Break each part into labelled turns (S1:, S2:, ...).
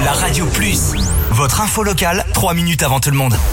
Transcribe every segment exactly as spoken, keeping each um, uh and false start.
S1: La Radio Plus, votre info locale, trois minutes avant tout le monde.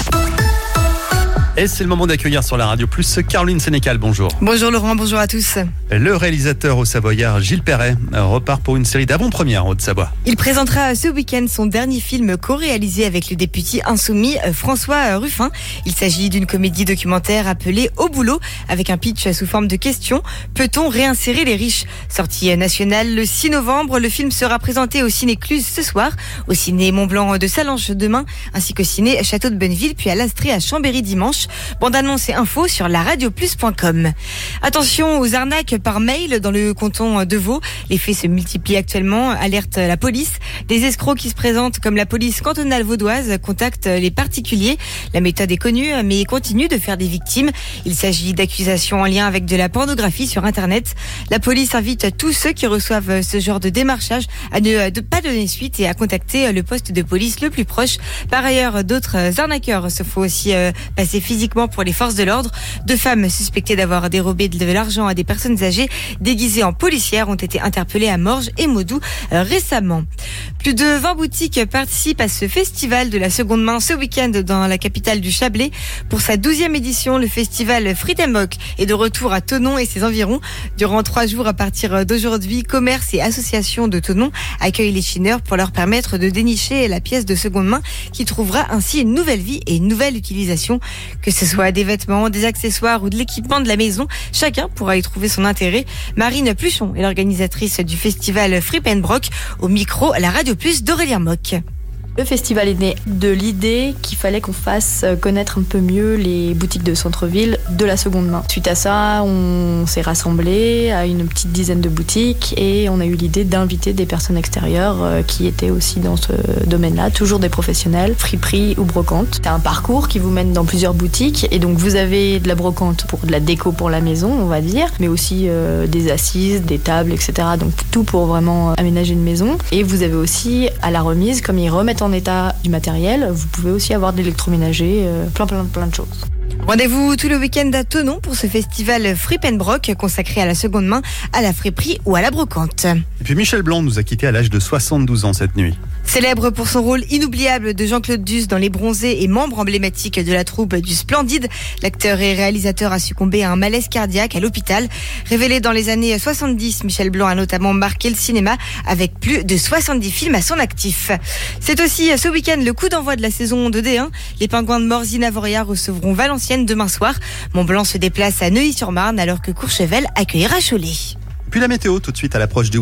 S2: Et c'est le moment d'accueillir sur la Radio Plus Caroline Sénécal, bonjour.
S3: Bonjour Laurent, bonjour à tous.
S2: Le réalisateur au Savoyard Gilles Perret repart pour une série d'avant-premières en Haute-Savoie.
S3: Il présentera ce week-end son dernier film co-réalisé avec le député insoumis François Ruffin. Il s'agit d'une comédie documentaire appelée Au boulot, avec un pitch sous forme de question. Peut-on réinsérer les riches ? Sortie nationale le six novembre, le film sera présenté au Ciné Cluse ce soir, au Ciné Mont-Blanc de Sallanches demain, ainsi qu'au Ciné Château de Bonneville, puis à l'Astrée à Chambéry dimanche. Bande-annonce et info sur la radio plus point com. Attention aux arnaques par mail dans le canton de Vaud. Les faits se multiplient actuellement, alerte la police. Des escrocs qui se présentent comme la police cantonale vaudoise contactent les particuliers. La méthode est connue, mais continue de faire des victimes. Il s'agit d'accusations en lien avec de la pornographie sur Internet. La police invite tous ceux qui reçoivent ce genre de démarchage à ne de pas donner suite et à contacter le poste de police le plus proche. Par ailleurs, d'autres arnaqueurs se font aussi passer physiquement pour les forces de l'ordre. Deux femmes suspectées d'avoir dérobé de l'argent à des personnes âgées déguisées en policières ont été interpellées à Morges et Modou euh, récemment. Plus de vingt boutiques participent à ce festival de la seconde main ce week-end dans la capitale du Chablais. Pour sa douzième édition, le festival Frites and Mock est de retour à Thonon et ses environs. Durant trois jours à partir d'aujourd'hui, commerces et associations de Thonon accueillent les chineurs pour leur permettre de dénicher la pièce de seconde main qui trouvera ainsi une nouvelle vie et une nouvelle utilisation. Que ce soit des vêtements, des accessoires ou de l'équipement de la maison, chacun pourra y trouver son intérêt. Marine Pluchon est l'organisatrice du festival Frites and Broc. Au micro, la Radio Plus d'Aurélien Mock.
S4: Le festival est né de l'idée qu'il fallait qu'on fasse connaître un peu mieux les boutiques de centre-ville de la seconde main. Suite à ça, on s'est rassemblés à une petite dizaine de boutiques et on a eu l'idée d'inviter des personnes extérieures qui étaient aussi dans ce domaine-là, toujours des professionnels, friperie ou brocante. C'est un parcours qui vous mène dans plusieurs boutiques et donc vous avez de la brocante pour de la déco pour la maison, on va dire, mais aussi euh, des assises, des tables, et cetera. Donc tout pour vraiment aménager une maison. Et vous avez aussi à la remise, comme ils remettent en état du matériel, vous pouvez aussi avoir de l'électroménager, euh, plein plein plein de choses.
S3: Rendez-vous tout le week-end à Thonon pour ce festival Frites and Broc consacré à la seconde main, à la friperie ou à la brocante.
S2: Et puis Michel Blanc nous a quittés à l'âge de soixante-douze ans cette nuit.
S3: Célèbre pour son rôle inoubliable de Jean-Claude Duss dans Les Bronzés et membre emblématique de la troupe du Splendide, l'acteur et réalisateur a succombé à un malaise cardiaque à l'hôpital. Révélé dans les années soixante-dix, Michel Blanc a notamment marqué le cinéma avec plus de soixante-dix films à son actif. C'est aussi ce week-end le coup d'envoi de la saison de D un. Les Pingouins de Morzine-Avoria recevront Valenciennes demain soir. Mont-Blanc se déplace à Neuilly-sur-Marne alors que Courchevel accueillera Cholet.
S2: Puis la météo tout de suite à l'approche du